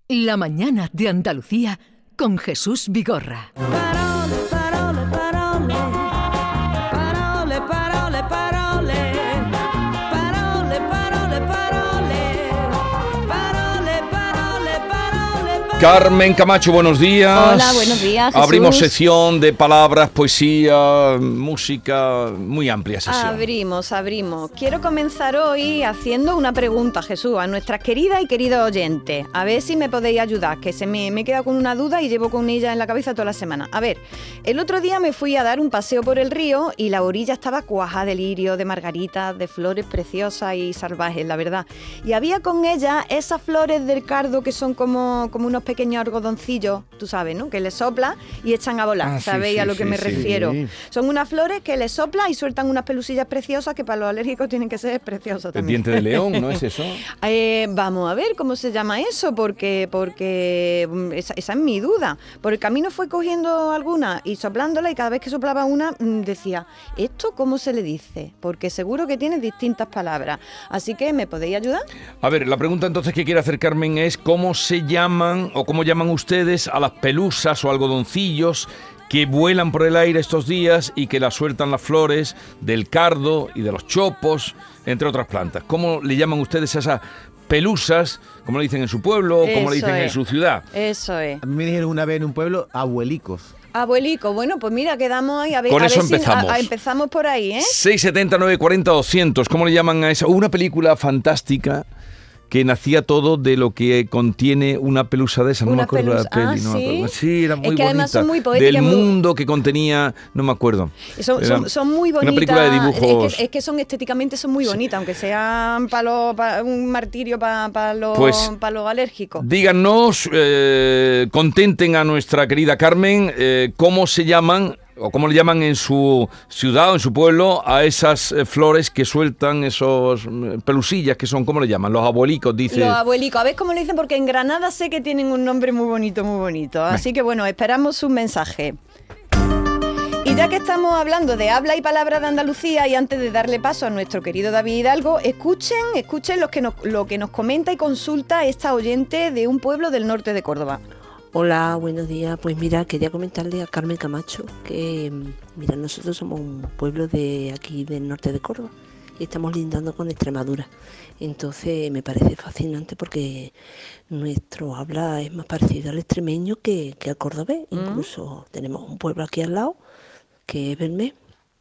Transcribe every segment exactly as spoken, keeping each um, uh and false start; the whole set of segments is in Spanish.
La mañana de Andalucía con Jesús Vigorra. Parole, parole, parole. Parole, parole, parole. Parole, parole, parole. Parole, parole, parole. Carmen Camacho, buenos días. Hola, buenos días, Jesús. Abrimos sección de palabras, poesía, música, muy amplia sesión. Abrimos, abrimos. Quiero comenzar hoy haciendo una pregunta, Jesús, a nuestras queridas y queridos oyentes. A ver si me podéis ayudar, que se me, me he quedado con una duda y llevo con ella en la cabeza toda la semana. A ver, el otro día me fui a dar un paseo por el río y la orilla estaba cuajada de lirios, de margaritas, de flores preciosas y salvajes, la verdad. Y había con ella esas flores del cardo que son como, como unos pequeños algodoncillos, tú sabes, ¿no? Que le sopla y echan a volar, Ah, sí, ¿sabéis sí, a lo que sí, me sí. refiero? Son unas flores que le sopla y sueltan unas pelusillas preciosas que para los alérgicos tienen que ser preciosas El también. diente de león, ¿no es eso? Eh, vamos a ver cómo se llama eso, porque porque mm, esa, esa es mi duda. Por el camino fue cogiendo alguna y soplándola, y cada vez que soplaba una mm, decía, ¿esto cómo se le dice? Porque seguro que tiene distintas palabras. Así que, ¿me podéis ayudar? A ver, la pregunta entonces que quiere hacer Carmen es ¿cómo se llaman o cómo llaman ustedes a las pelusas o algodoncillos que vuelan por el aire estos días y que las sueltan las flores del cardo y de los chopos, entre otras plantas? ¿Cómo le llaman ustedes a esas pelusas, como le dicen en su pueblo o como le Eso dicen en es. su ciudad? Eso es. A mí me dijeron una vez en un pueblo, abuelicos. Abuelico, bueno, pues mira, quedamos ahí. A ver, Con a eso ver si- empezamos. a- a- empezamos por ahí, ¿eh? seis setenta, nueve cuarenta, doscientos, ¿cómo le llaman a esa? Hubo una película fantástica que nacía todo de lo que contiene una pelusa de esa, no Una me acuerdo de la pelusa- peli, ah, no me ¿sí? acuerdo. Sí, era muy Es que además bonita. son muy poéticas, Del muy- mundo que contenía, no me acuerdo. Son, Era son, son muy bonitas. Una película de dibujos. Es que, es que son estéticamente son muy bonitas, aunque sean para los, pa- un martirio para pa los, Pues, pa los alérgicos. Díganos, eh, contenten a nuestra querida Carmen, eh, cómo se llaman o cómo le llaman en su ciudad o en su pueblo a esas eh, flores que sueltan esos mm, pelusillas que son, ¿cómo le llaman? Los abuelicos, dice. Los abuelicos, a ver cómo le dicen, porque en Granada sé que tienen un nombre muy bonito, muy bonito. Así que bueno, esperamos su mensaje. Y ya que estamos hablando de habla y palabra de Andalucía, y antes de darle paso a nuestro querido David Hidalgo, escuchen, escuchen lo que nos, lo que nos comenta y consulta esta oyente de un pueblo del norte de Córdoba. Hola, buenos días. Pues mira, quería comentarle a Carmen Camacho que, mm, mira, nosotros somos un pueblo de aquí del norte de Córdoba y estamos lindando con Extremadura. Entonces me parece fascinante porque nuestro habla es más parecido al extremeño que, que al cordobés. Incluso tenemos un pueblo aquí al lado que es Belmé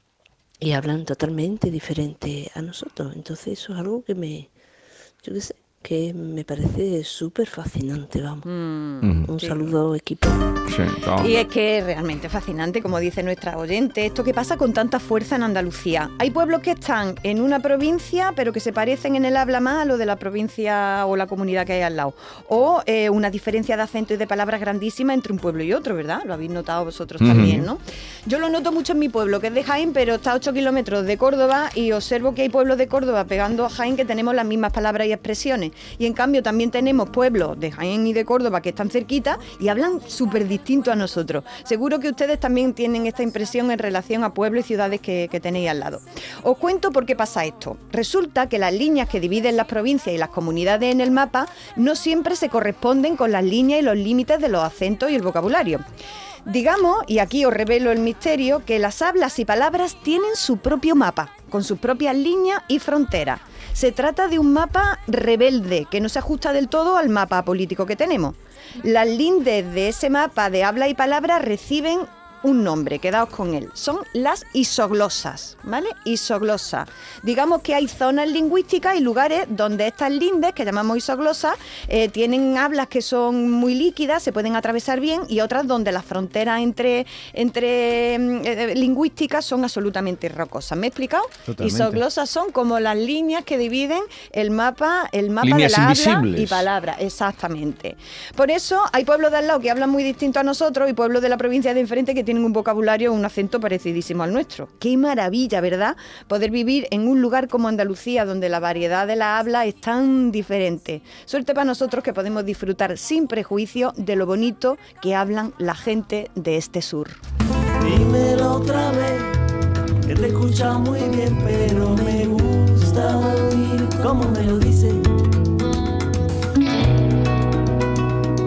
y hablan totalmente diferente a nosotros. Entonces eso es algo que me, yo qué sé, que me parece súper fascinante, vamos. Mm, Un sí. saludo, equipo. Sí, claro. Y es que es realmente fascinante, como dice nuestra oyente, esto que pasa con tanta fuerza en Andalucía. Hay pueblos que están en una provincia, pero que se parecen en el habla más a lo de la provincia o la comunidad que hay al lado. O eh, una diferencia de acento y de palabras grandísima entre un pueblo y otro, ¿verdad? Lo habéis notado vosotros Ujú. también, ¿no? Yo lo noto mucho en mi pueblo, que es de Jaén, pero está a ocho kilómetros de Córdoba, y observo que hay pueblos de Córdoba pegando a Jaén que tenemos las mismas palabras y expresiones. Y en cambio también tenemos pueblos de Jaén y de Córdoba que están cerquita y hablan súper distinto a nosotros. Seguro que ustedes también tienen esta impresión en relación a pueblos y ciudades que, que tenéis al lado. Os cuento por qué pasa esto. Resulta que las líneas que dividen las provincias y las comunidades en el mapa no siempre se corresponden con las líneas y los límites de los acentos y el vocabulario. Digamos, y aquí os revelo el misterio, que las hablas y palabras tienen su propio mapa, con sus propias líneas y fronteras. Se trata de un mapa rebelde, que no se ajusta del todo al mapa político que tenemos. Las lindes de ese mapa de habla y palabra reciben un nombre, quedaos con él. Son las isoglosas, ¿vale? Isoglosas. Digamos que hay zonas lingüísticas y lugares donde estas lindes, que llamamos isoglosas, eh, tienen hablas que son muy líquidas, se pueden atravesar bien, y otras donde las fronteras entre, entre eh, lingüísticas son absolutamente rocosas. ¿Me he explicado? Totalmente. Isoglosas son como las líneas que dividen el mapa, el mapa Líneas de la habla invisibles. y palabra. Exactamente. Por eso hay pueblos de al lado que hablan muy distinto a nosotros y pueblos de la provincia de enfrente que tienen un vocabulario o un acento parecidísimo al nuestro. Qué maravilla, ¿verdad? Poder vivir en un lugar como Andalucía, donde la variedad de la habla es tan diferente. Suerte para nosotros que podemos disfrutar sin prejuicio de lo bonito que hablan la gente de este sur. Dímelo otra vez, que te he escuchado muy bien, pero me gusta oír cómo me lo dices.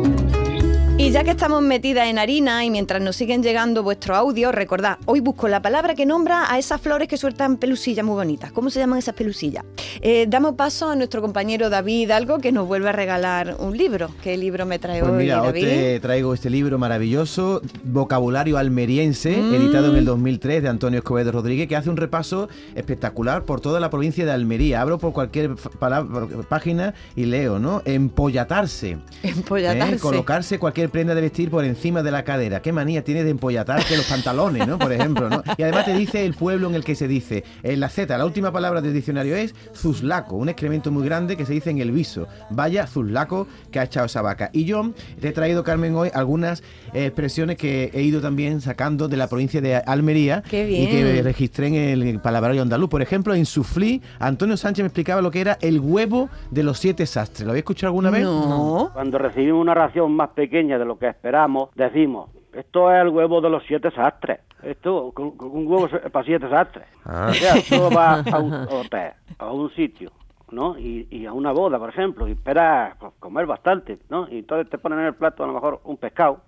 Y ya que estamos metidas en harina y mientras nos siguen llegando vuestros audios, recordad, hoy busco la palabra que nombra a esas flores que sueltan pelusillas muy bonitas. ¿Cómo se llaman esas pelusillas? Eh, damos paso a nuestro compañero David Hidalgo, que nos vuelve a regalar un libro. ¿Qué libro me trae Pues hoy, mira, David? hoy te traigo este libro maravilloso, Vocabulario Almeriense, Mm. editado en el dos mil tres, de Antonio Escobedo Rodríguez, que hace un repaso espectacular por toda la provincia de Almería. Abro por cualquier f- palabra- página y leo, ¿no? Empollatarse. Empollatarse. ¿eh? Colocarse cualquier prenda de vestir por encima de la cadera. ¿Qué manía tiene de empollatarte los pantalones, ¿no? Por ejemplo, ¿no? Y además te dice el pueblo en el que se dice. En la Z, la última palabra del diccionario es zuslaco, un excremento muy grande que se dice en el viso. Vaya zuslaco que ha echado esa vaca. Y yo te he traído, Carmen, hoy algunas eh, expresiones que he ido también sacando de la provincia de Almería. ¡Qué bien! Y que registré en el palabrerio andaluz. Por ejemplo, en Suflí, Antonio Sánchez me explicaba lo que era el huevo de los siete sastres. ¿Lo habéis escuchado alguna vez? No. Cuando recibimos una ración más pequeña de lo que esperamos, decimos, esto es el huevo de los siete sastres. Esto, con, con un huevo para siete sastres. Ah. O sea, tú vas a un hotel, a un sitio, ¿no? Y, y a una boda, por ejemplo, y esperas pues, comer bastante, ¿no? Y entonces te ponen en el plato a lo mejor un pescado,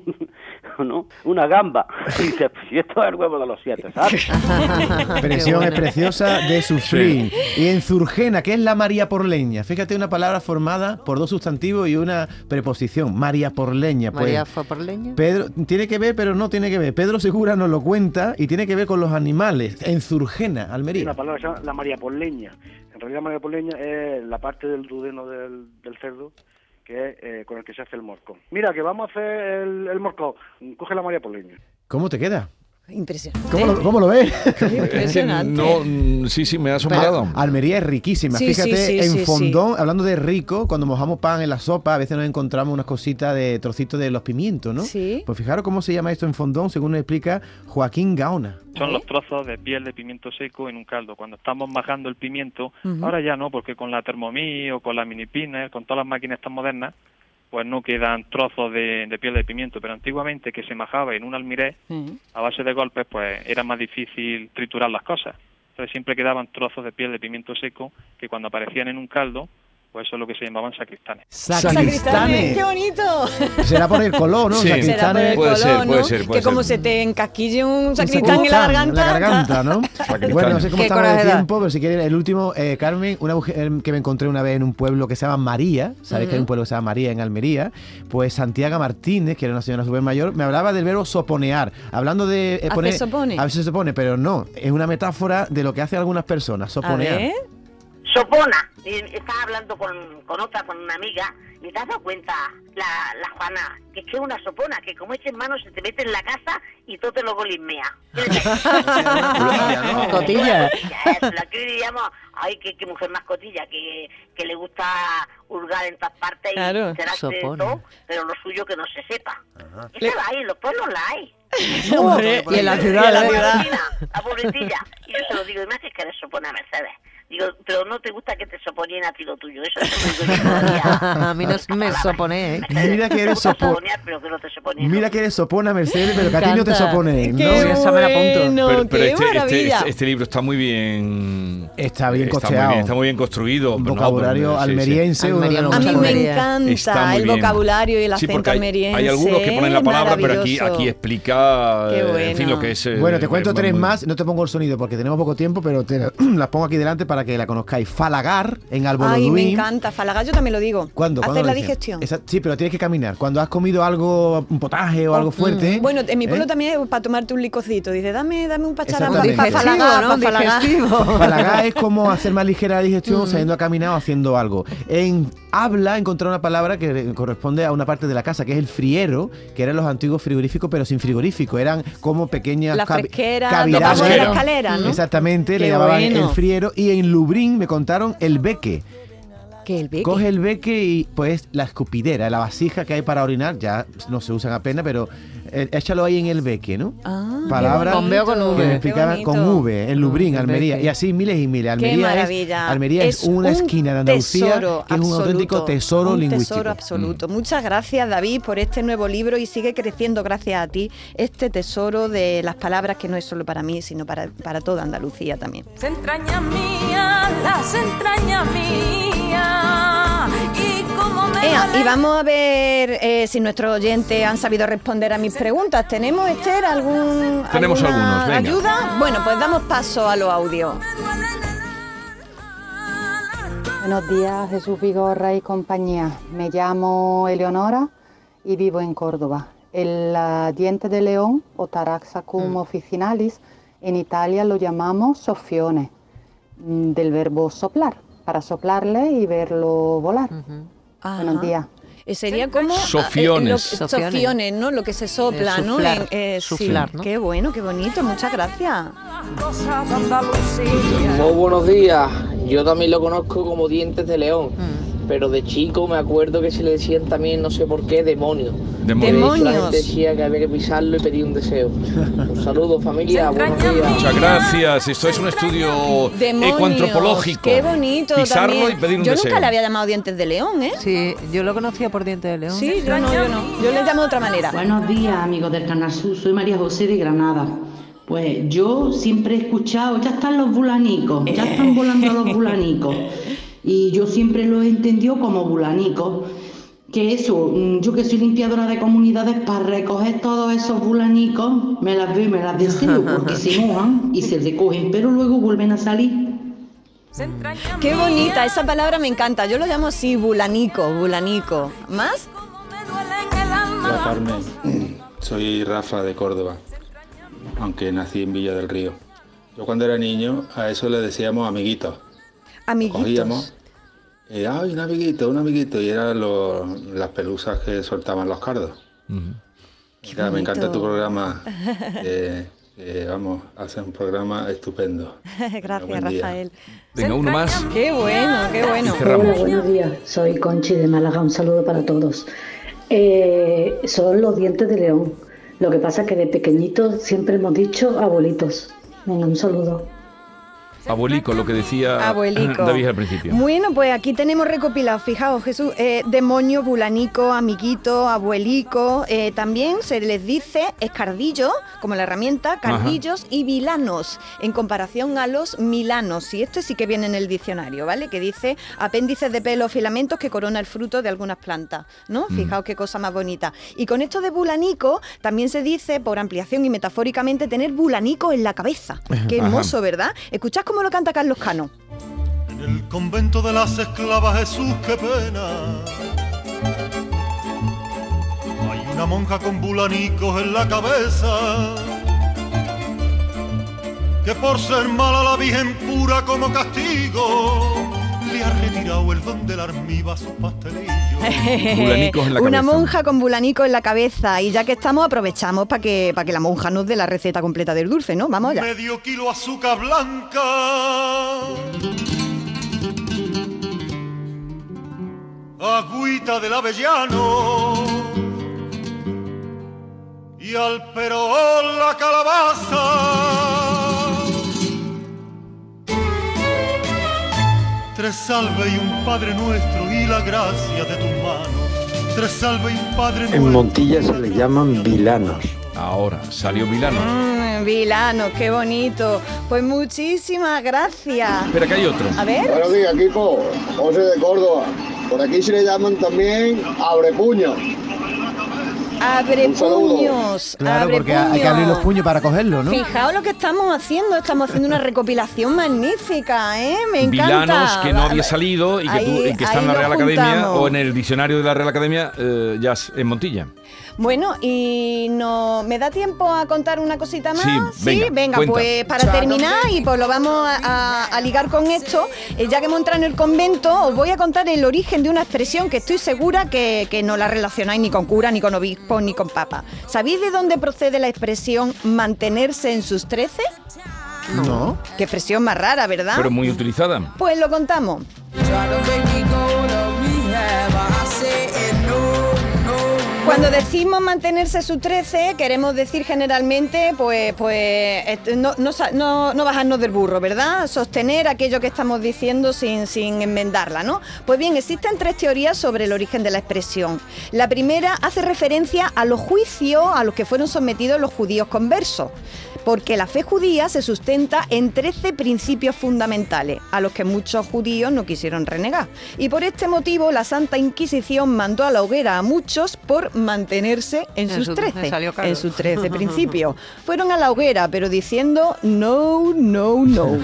¿no? Una gamba. Y dices, pues esto es el huevo de los siete sastres. Expresión es preciosa de Suflí. Y en Zurgena, que es la María Porleña. Fíjate, una palabra formada por dos sustantivos y una preposición. María Porleña. Pues, María fue por leña. Pedro, tiene que ver, pero no tiene que ver. Pedro Segura nos lo cuenta y tiene que ver con los animales. En Zurgena, Almería. Una palabra que se llama la María Porleña. En realidad, María Porleña es la parte del duodeno del, del cerdo que es eh, con el que se hace el morcón. Mira, que vamos a hacer el, el morcón. Coge la María Porleña. ¿Cómo te queda? Impresionante. ¿Cómo lo, cómo lo ves? Impresionante. No, mm, sí, sí, me ha asombrado. Almería es riquísima. Sí, Fíjate, sí, sí, en sí, fondón, hablando de rico, cuando mojamos pan en la sopa, a veces nos encontramos unas cositas de trocitos de los pimientos, ¿no? Sí. Pues fijaros cómo se llama esto en fondón, según nos explica Joaquín Gaona. Son los trozos de piel de pimiento seco en un caldo. Cuando estamos majando el pimiento, Ujú. ahora ya no, porque con la Thermomix o con la Minipiner, con todas las máquinas tan modernas, pues no quedan trozos de, de piel de pimiento. Pero antiguamente, que se majaba en un almiré, Mm. a base de golpes, pues era más difícil triturar las cosas. Entonces siempre quedaban trozos de piel de pimiento seco que cuando aparecían en un caldo, pues eso es lo que se llamaban sacristanes. Sacristanes, ¡qué bonito! Será por el color, ¿no? Sí. Será por el Sacristanes. Puede color, ser, ¿no? puede ser, puede que como ser. se te encasquille un Un sacristán en la garganta. en la garganta, ¿no? Sacristán. Bueno, no sé cómo Qué estamos de coraje da. tiempo, pero si quieren, el último, eh, Carmen, una mujer que me encontré una vez en un pueblo que se llama María, ¿sabéis que hay un pueblo que se llama María en Almería? Pues Santiago Martínez, que era una señora súper mayor, me hablaba del verbo soponear, hablando de... eh, ¿Hacer poner- sopone? A veces se pone, pero no, es una metáfora de lo que hacen algunas personas, A soponear. ver. Sopona. Y estaba hablando con, con otra, con una amiga, y te has dado cuenta, la, la Juana, que es que es una sopona, que como eches mano se te mete en la casa y todo te lo golismea. ¿no? Cotilla. Eso, la que diríamos, ay, qué, qué mujer más cotilla, que, que le gusta hurgar en todas partes y Claro. enterarse de Sopona. todo, pero lo suyo que no se sepa. Esa la hay, en los pueblos la hay. Hombre, Y en la y ciudad, en la ¿eh? ciudad. pobrecilla, la pobrecilla. Y yo se lo digo, y me haces que eres sopona Mercedes. Digo, pero no te gusta que te soponien a ti lo tuyo. Eso es lo digo yo todavía. A mí no me sopone, ¿eh? Mira que eres Te gusta sopo- soponear, pero que no te soponien. Mira que eres sopona, Mercedes, pero que a ti no te encanta. sopone, ¿no? ¡Qué esa me la apunto. bueno! Pero, pero ¡Qué este, este, maravilla! este, este libro está muy bien. Está bien está costeado. muy bien, está muy bien construido. Un pero no, vocabulario pero, sí, sí. almeriense, uno de Almería, los A mí mejores. me Almería. encanta Está muy el bien. vocabulario y el Sí, acento porque hay, almeriense. hay algunos que ponen la palabra, pero aquí, maravilloso. aquí explica Qué eh, bueno. en fin, lo que es. eh, Bueno, te cuento eh, tres muy- más, no te pongo el sonido porque tenemos poco tiempo, pero te las pongo aquí delante para que la conozcáis. Falagar en Ay, me Alboloduín. encanta. Falagar yo también lo digo. ¿Cuándo? ¿Cuándo Hacer lo la dicen? digestión. Esa- sí, pero tienes que caminar. Cuando has comido algo, un potaje o algo fuerte. Bueno, en mi pueblo ¿eh? también es para tomarte un licocito. Dice, dame, dame un pacharán Exactamente. para falagar, ¿no? para falagar. Digestivo. Falagar es como hacer más ligera la digestión saliendo a caminar o haciendo algo. En habla encontrar una palabra que corresponde a una parte de la casa, que es el friero, que eran los antiguos frigoríficos, pero sin frigorífico. Eran como pequeñas La cavi- fresquera, cavidades. tocamos de la escalera, ¿no? Exactamente, Qué le llamaban bueno. el friero. Y en Lubrín me contaron el beque. Que el beque. Coge el beque y pues la escupidera, la vasija que hay para orinar, ya no se usan apenas, pero eh, échalo ahí en el beque, ¿no? Ah, qué Palabra Con B o con bonito, V. que me Qué explicaban qué con bonito. V, en Lubrín, el Almería, beque. y así miles y miles. Qué Almería es, maravilla. Almería es, una un esquina de Andalucía tesoro que es un auténtico absoluto, tesoro un lingüístico. tesoro absoluto. Muchas gracias, David, por este nuevo libro y sigue creciendo gracias a ti este tesoro de las palabras que no es solo para mí, sino para, para toda Andalucía también. Las entrañas mías, las entrañas mías, y con Ea, y vamos a ver eh, si nuestros oyentes han sabido responder a mis preguntas. ¿Tenemos, Esther, algún, Tenemos algunos, venga. ayuda? Bueno, pues damos paso a los audios. Buenos días, Jesús Vigorra y compañía. Me llamo Eleonora y vivo en Córdoba. El uh, diente de león, o Taraxacum mm. officinalis, en Italia lo llamamos soffione, del verbo soplar, para soplarle y verlo volar. Uh-huh. Buenos días. Sería como Sofiones. Eh, lo, sofiones, ¿no? Lo que se sopla, eh, suflar, ¿no? Eh, suflar, sí. ¿no? Qué bueno, qué bonito, muchas gracias. Muy buenos días. Yo también lo conozco como dientes de león, mm. pero de chico me acuerdo que se le decían también, no sé por qué, demonio. Demonios. La gente decía que había que pisarlo y pedir un deseo. Un saludo, familia. Buenos días. Muchas gracias. Esto es un estudio Demonios. ecoantropológico. Qué bonito. Pisarlo también. y pedir un yo deseo. Yo nunca le había llamado dientes de león, ¿eh? Sí, yo lo conocía por dientes de león. Sí, yo no, yo no. Yo le llamo de otra manera. Buenos días, amigos del Canal Sur. Soy María José de Granada. Pues yo siempre he escuchado, ya están los bulanicos, ya están volando los bulanicos. Y yo siempre lo he entendido como bulanicos. Que eso, yo que soy limpiadora de comunidades, para recoger todos esos bulanicos, me las veo y me las deseo, porque se mojan y se recogen, pero luego vuelven a salir. Qué bonita, esa palabra me encanta. Yo lo llamo así, bulanico, bulanico. ¿Más? Hola, Carmen. Soy Rafa de Córdoba, aunque nací en Villa del Río. Yo cuando era niño a eso le decíamos amiguitos. Amiguitos. Cogíamos, y, ay, un amiguito, un amiguito, y eran los, las pelusas que soltaban los cardos. Uh-huh. Ya, me encanta tu programa. Eh, eh, vamos a hacer un programa estupendo. Gracias, Rafael. Venga, uno más. Qué bueno, qué bueno. Hola, buenos días. Soy Conchi de Málaga. Un saludo para todos. Eh, son los dientes de león. Lo que pasa es que de pequeñitos siempre hemos dicho abuelitos. Venga, un saludo. Abuelico, lo que decía Abuelico. David al principio. Bueno, pues aquí tenemos recopilado, fijaos, Jesús, eh, demonio, bulanico, amiguito, abuelico, eh, también se les dice escardillo, como la herramienta, cardillos Ajá. y vilanos, en comparación a los milanos, y esto sí que viene en el diccionario, ¿vale? Que dice apéndices de pelo o filamentos que corona el fruto de algunas plantas, ¿no? Mm. Fijaos qué cosa más bonita. Y con esto de bulanico, también se dice, por ampliación y metafóricamente, tener bulanico en la cabeza. Qué hermoso, Ajá. ¿verdad? Escuchad cómo lo canta Carlos Cano. En el convento de las esclavas, Jesús, qué pena. Hay una monja con bulanicos en la cabeza, que por ser mala la Virgen pura como castigo, le ha retirado el don del armiva a sus pastelillos. Bulanicos en la Una cabeza. monja con bulanico en la cabeza. Y ya que estamos, aprovechamos para que, para que la monja nos dé la receta completa del dulce, ¿no? Vamos allá. Medio kilo azúcar blanca, agüita del avellano y al perol la calabaza. Tres salve y un Padre Nuestro y la gracia de tus manos. Tres salve y un Padre Nuestro. En Montilla se le llaman vilanos. Ahora, salió vilano. Mm, vilano, qué bonito. Pues muchísimas gracias. Espera, que hay otro. A ver. Buenos días, equipo. José de Córdoba. Por aquí se le llaman también abrepuños. Abre puños. Claro, abre porque puños. hay que abrir los puños para cogerlo, ¿no? Fijaos lo que estamos haciendo. Estamos haciendo una recopilación magnífica, ¿eh? Me encanta. Vilanos que no había salido y que, ahí, tú, y que están en la Real juntamos. Academia o en el diccionario de la Real Academia, eh, ya en Montilla. Bueno, y no me da tiempo a contar una cosita más. Sí, venga, venga, cuenta. Pues para terminar, y pues lo vamos a, a, a ligar con esto, eh, ya que hemos entrado en el convento, os voy a contar el origen de una expresión que estoy segura que, que no la relacionáis ni con cura, ni con obispo, ni con papa. ¿Sabéis de dónde procede la expresión mantenerse en sus trece? No. Qué expresión más rara, ¿verdad? Pero muy utilizada. Pues lo contamos. Cuando decimos mantenerse sus trece, queremos decir generalmente, pues, pues no, no, no, no bajarnos del burro, ¿verdad? Sostener aquello que estamos diciendo sin, sin enmendarla, ¿no? Pues bien, existen tres teorías sobre el origen de la expresión. La primera hace referencia a los juicios a los que fueron sometidos los judíos conversos, porque la fe judía se sustenta en trece principios fundamentales, a los que muchos judíos no quisieron renegar. Y por este motivo, la Santa Inquisición mandó a la hoguera a muchos por mantenerse en, en sus trece, en sus trece principios. Fueron a la hoguera, pero diciendo no, no, no.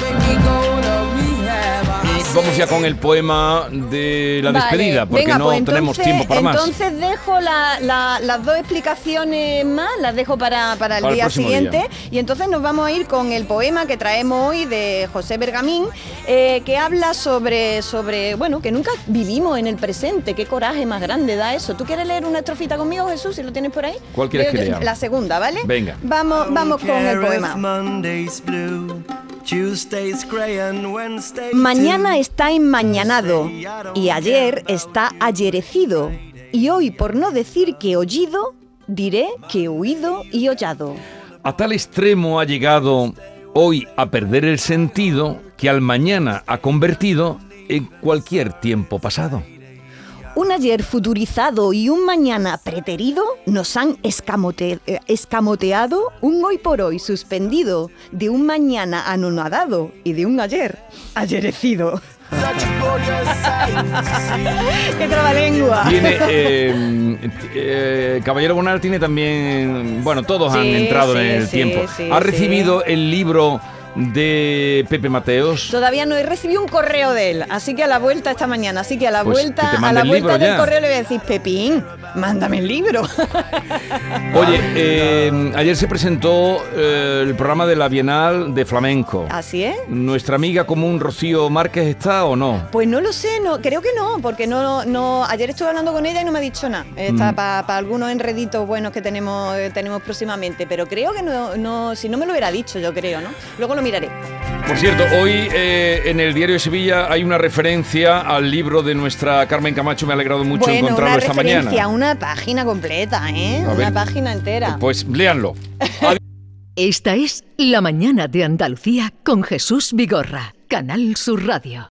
Y vamos ya con el poema de la vale, despedida, porque venga, no pues entonces, tenemos tiempo para más. Entonces dejo la, la, las dos explicaciones más, las dejo para, para el para día el siguiente. Día. Y entonces nos vamos a ir con el poema que traemos hoy de José Bergamín, eh, que habla sobre, sobre, bueno, que nunca vivimos en el presente. Qué coraje más grande da eso. ¿Tú quieres leer una estrofita conmigo, Jesús, si lo tienes por ahí? ¿Cuál quieres que lea? La segunda, ¿vale? Venga. Vamos, vamos con el poema. Mañana está enmañanado y ayer está ayerecido, y hoy, por no decir que oído, diré que oído y hollado. A tal extremo ha llegado hoy a perder el sentido que al mañana ha convertido en cualquier tiempo pasado. Un ayer futurizado y un mañana preterido nos han escamote- escamoteado un hoy por hoy suspendido, de un mañana anonadado y de un ayer ayerecido. ¡Qué trabalengua! Tiene, eh, eh, Caballero Bonal tiene también, bueno, todos sí, han entrado sí, en el sí, tiempo. Sí, ¿Ha sí. recibido el libro de Pepe Mateos? Todavía no he recibido un correo de él, así que a la vuelta esta mañana, así que a la Pues vuelta, que te a la el vuelta libro del ya. correo le voy a decir, Pepín, mándame el libro. Oye, eh, ayer se presentó eh, el programa de la Bienal de Flamenco. ¿Así es? ¿Nuestra amiga común Rocío Márquez está o no? Pues no lo sé, no, creo que no, porque no, no, ayer estuve hablando con ella y no me ha dicho nada. Está Mm. para pa algunos enreditos buenos que tenemos, eh, tenemos próximamente, pero creo que no, no, si no me lo hubiera dicho, yo creo, ¿no? Luego lo miraré. Por cierto, hoy eh, en el Diario de Sevilla hay una referencia al libro de nuestra Carmen Camacho. Me ha alegrado mucho bueno, encontrarlo una esta referencia, mañana. una página completa, ¿eh? A Una ver. página entera. Pues léanlo. Esta es La Mañana de Andalucía con Jesús Vigorra, Canal Sur Radio.